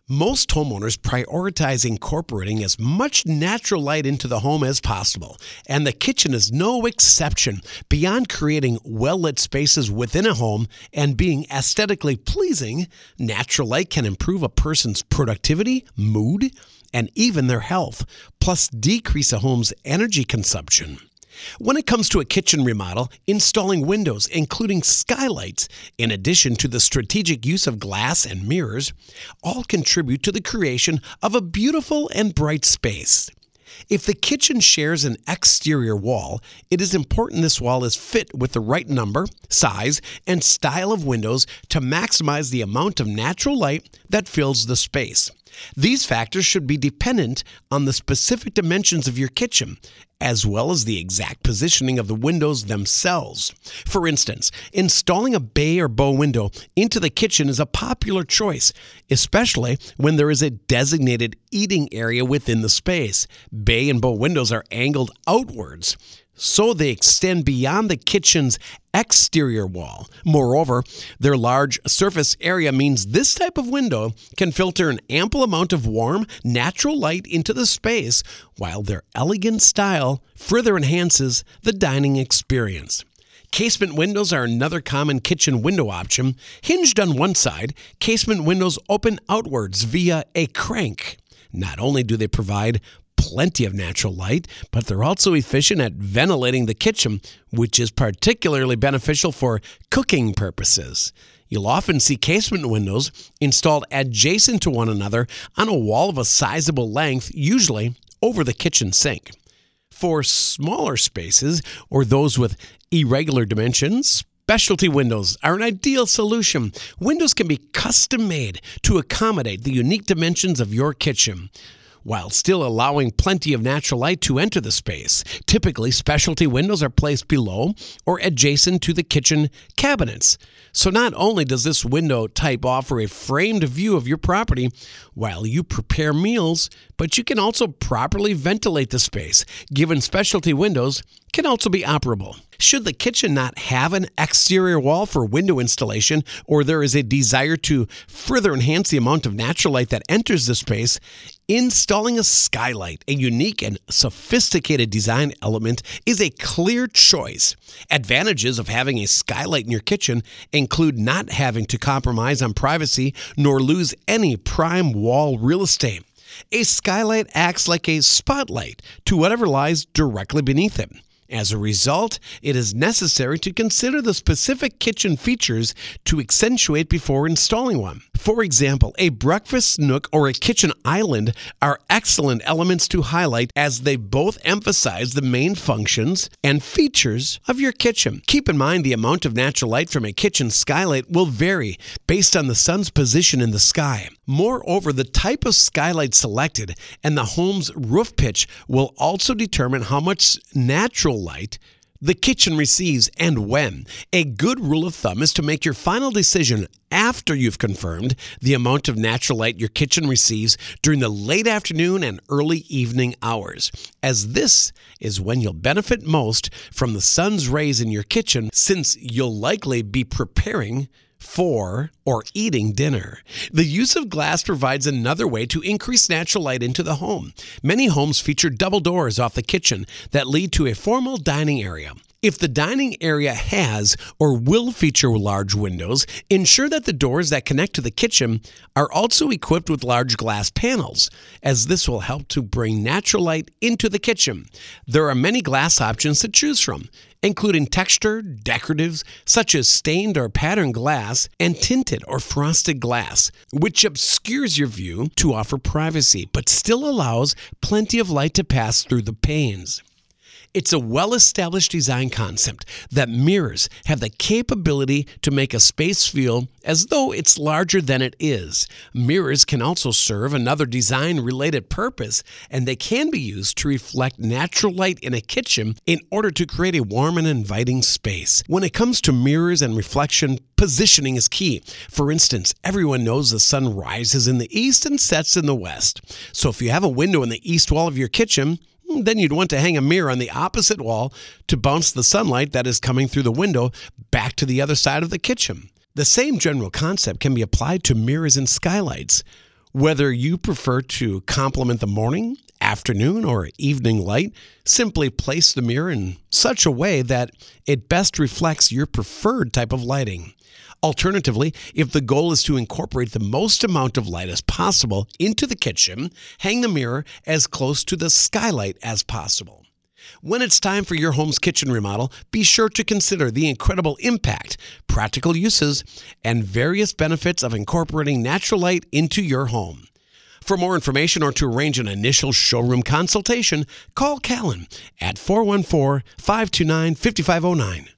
Most homeowners prioritize incorporating as much natural light into the home as possible, and the kitchen is no exception. Beyond creating well-lit spaces within a home and being aesthetically pleasing, natural light can improve a person's productivity, mood, and even their health, plus decrease a home's energy consumption. When it comes to a kitchen remodel, installing windows, including skylights, in addition to the strategic use of glass and mirrors, all contribute to the creation of a beautiful and bright space. If the kitchen shares an exterior wall, it is important this wall is fit with the right number, size, and style of windows to maximize the amount of natural light that fills the space. These factors should be dependent on the specific dimensions of your kitchen, as well as the exact positioning of the windows themselves. For instance, installing a bay or bow window into the kitchen is a popular choice, especially when there is a designated eating area within the space. Bay and bow windows are angled outwards, so they extend beyond the kitchen's exterior wall. Moreover, their large surface area means this type of window can filter an ample amount of warm, natural light into the space, while their elegant style further enhances the dining experience. Casement windows are another common kitchen window option. Hinged on one side, casement windows open outwards via a crank. Not only do they provide plenty of natural light, but they're also efficient at ventilating the kitchen, which is particularly beneficial for cooking purposes. You'll often see casement windows installed adjacent to one another on a wall of a sizable length, usually over the kitchen sink. For smaller spaces or those with irregular dimensions, specialty windows are an ideal solution. Windows can be custom made to accommodate the unique dimensions of your kitchen, while still allowing plenty of natural light to enter the space. Typically, specialty windows are placed below or adjacent to the kitchen cabinets. So not only does this window type offer a framed view of your property while you prepare meals, but you can also properly ventilate the space, given specialty windows can also be operable. Should the kitchen not have an exterior wall for window installation, or there is a desire to further enhance the amount of natural light that enters the space, installing a skylight, a unique and sophisticated design element, is a clear choice. Advantages of having a skylight in your kitchen include not having to compromise on privacy nor lose any prime wall real estate. A skylight acts like a spotlight to whatever lies directly beneath it. As a result, it is necessary to consider the specific kitchen features to accentuate before installing one. For example, a breakfast nook or a kitchen island are excellent elements to highlight, as they both emphasize the main functions and features of your kitchen. Keep in mind the amount of natural light from a kitchen skylight will vary based on the sun's position in the sky. Moreover, the type of skylight selected and the home's roof pitch will also determine how much natural light the kitchen receives and when. A good rule of thumb is to make your final decision after you've confirmed the amount of natural light your kitchen receives during the late afternoon and early evening hours, as this is when you'll benefit most from the sun's rays in your kitchen, since you'll likely be preparing for or eating dinner. The use of glass provides another way to increase natural light into the home. Many homes feature double doors off the kitchen that lead to a formal dining area. If the dining area has or will feature large windows, ensure that the doors that connect to the kitchen are also equipped with large glass panels, as this will help to bring natural light into the kitchen. There are many glass options to choose from, including textured, decoratives, such as stained or patterned glass, and tinted or frosted glass, which obscures your view to offer privacy, but still allows plenty of light to pass through the panes. It's a well-established design concept that mirrors have the capability to make a space feel as though it's larger than it is. Mirrors can also serve another design-related purpose, and they can be used to reflect natural light in a kitchen in order to create a warm and inviting space. When it comes to mirrors and reflection, positioning is key. For instance, everyone knows the sun rises in the east and sets in the west. So if you have a window in the east wall of your kitchen, then you'd want to hang a mirror on the opposite wall to bounce the sunlight that is coming through the window back to the other side of the kitchen. The same general concept can be applied to mirrors and skylights. Whether you prefer to complement the morning, afternoon, or evening light, simply place the mirror in such a way that it best reflects your preferred type of lighting. Alternatively, if the goal is to incorporate the most amount of light as possible into the kitchen, hang the mirror as close to the skylight as possible. When it's time for your home's kitchen remodel, be sure to consider the incredible impact, practical uses, and various benefits of incorporating natural light into your home. For more information or to arrange an initial showroom consultation, call Callan at 414-529-5509.